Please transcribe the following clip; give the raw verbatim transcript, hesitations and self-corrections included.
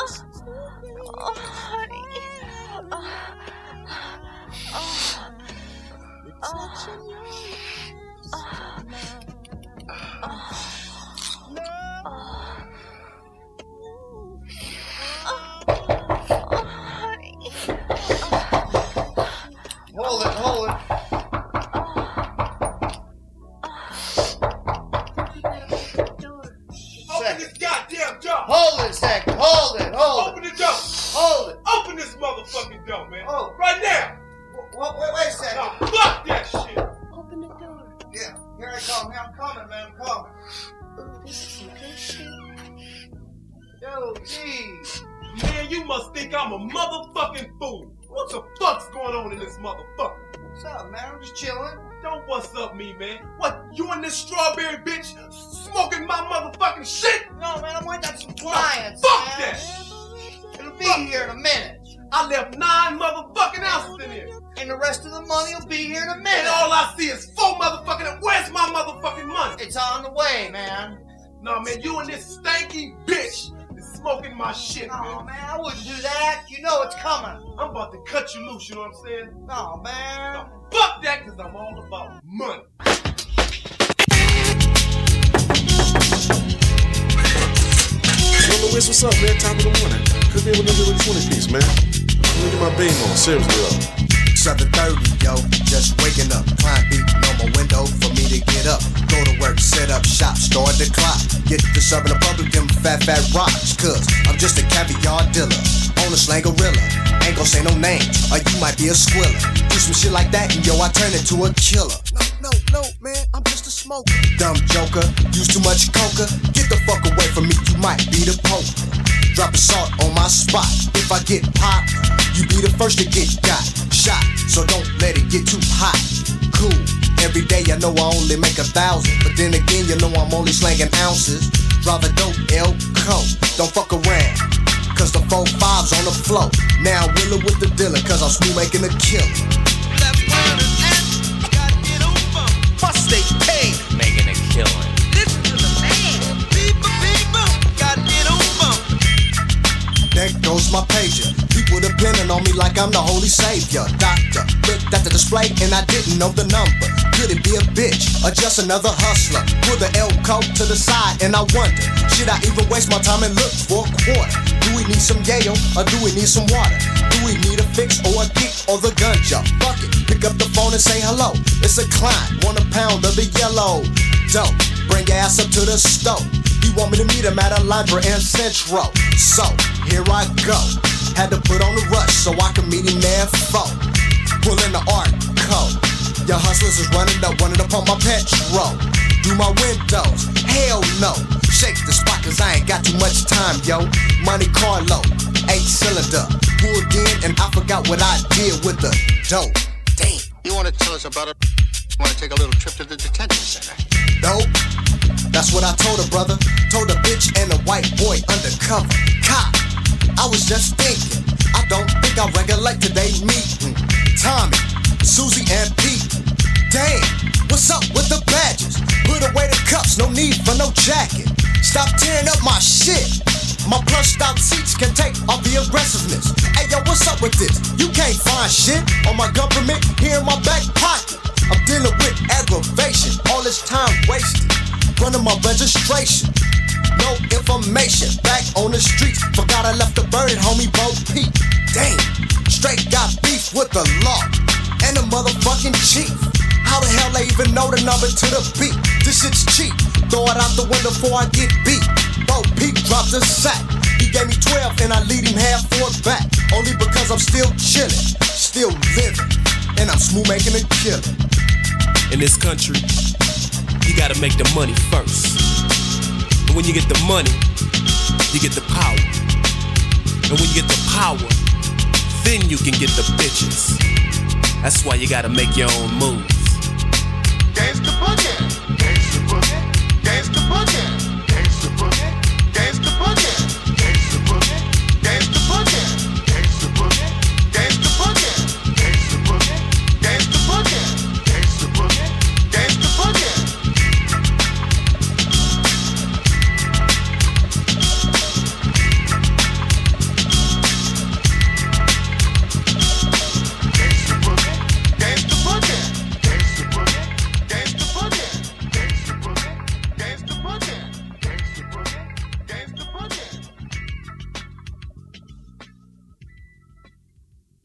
Oh, honey. Oh, oh, Hold it, hold it. Open this goddamn door. Hold it a second. Hold it, hold Open it. the door. Hold it. Open this motherfucking door, man. Oh. Right now. Wait, wait, wait a second. Now, fuck that shit. open the door. Yeah, here I come. Here I'm coming, man. I'm coming. Ooh, this is some good shit. Yo, geez. Man, you must think I'm a motherfucking fool. What the fuck's going on in this motherfucker? What's up, man? I'm just chilling. Don't what's up me, man. What, you and this strawberry bitch smoking my motherfucking shit? No, man, I'm waiting on some clients. Fuck man. that. It'll be Fuck. here in a minute. I left nine motherfucking ounces in here. And the rest of the money will be here in a And minute. all I see is four motherfucking, where's my motherfucking money? It's on the way, man. Nah, man, you and this stanky bitch is smoking my shit, Oh, man. man, I wouldn't do that. You know it's coming. I'm about to cut you loose, you know what I'm saying? No, man. Nah, fuck that, cause I'm all about money. Yo, Louis, what's up, man? Top of the morning. Cook me with another twenty piece, man. Let me get my beam on. Seriously, though. seven thirty, yo, just waking up. Client beating on my window for me to get up. Go to work, set up shop, start the clock. Get to serving the public them fat, fat rocks. Cause I'm just a caviar dealer on a slang gorilla. Ain't gon' say no names, or you might be a squiller. Do some shit like that and yo, I turn into a killer. No, no, no, man, I'm just a smoker. Dumb joker, use too much coca. Get the fuck away from me, you might be the pope. Dropping salt on my spot. If I get popped, you be the first to get got. Shot, so don't let it get too hot. Cool, every day I know I only make a thousand. But then again, you know I'm only slanging ounces. Drive a dope L coat, don't fuck around. Cause the four fives on the floor. Now I'm willing with the dealer, cause I'm smooth making a killer. Left one and gotta get over. Plus they paid. Making a killing. Listen to the man. People, people, gotta get over. There goes my pager. People depending on me like I'm the holy savior. Doctor, looked at the display and I didn't know the number. Could it be a bitch or just another hustler? Put the L coat to the side and I wonder, should I even waste my time and look for a quarter? Do we need some yayo or do we need some water? Do we need a fix or a kick or the gunja? Fuck it, pick up the phone and say hello. It's a client, want a pound of the yellow dope. Bring your ass up to the stove. He want me to meet him at a library in Central. So, here I go. Had to put on the rush so I can meet him there four. Pull in the art code. Your hustlers is running up, running up on my petrol. Do my windows, hell no. Shake the spot cause I ain't got too much time, yo. Monte Carlo, eight cylinder. Pulled in and I forgot what I did with the dope. Damn. You want to tell us about it? You want to take a little trip to the detention center? Dope. That's what I told her, brother. Told a bitch and a white boy undercover. Cop. I was just thinking. I don't think I regulate today's meeting. Tommy, Susie, and Pete. Damn, what's up with the badges? Put away the cups, no need for no jacket. Stop tearing up my shit. My plushed out seats can take all the aggressiveness. Hey yo, what's up with this? You can't find shit on my government here in my back pocket. I'm dealing with aggravation, all this time wasted. Running my registration, no information. Back on the streets, forgot I left the bird, homie Bo Peep. Damn, straight got beef with the law and the motherfucking chief. How the hell they even know the number to the beat? This shit's cheap, throw it out the window before I get beat. Bo Peep dropped a sack, he gave me twelve and I lead him half for it back. Only because I'm still chillin', still living, and I'm smooth making a killing. In this country, you gotta make the money first. And when you get the money, you get the power. And when you get the power, then you can get the bitches. That's why you gotta make your own moves. Gangsta Boogie.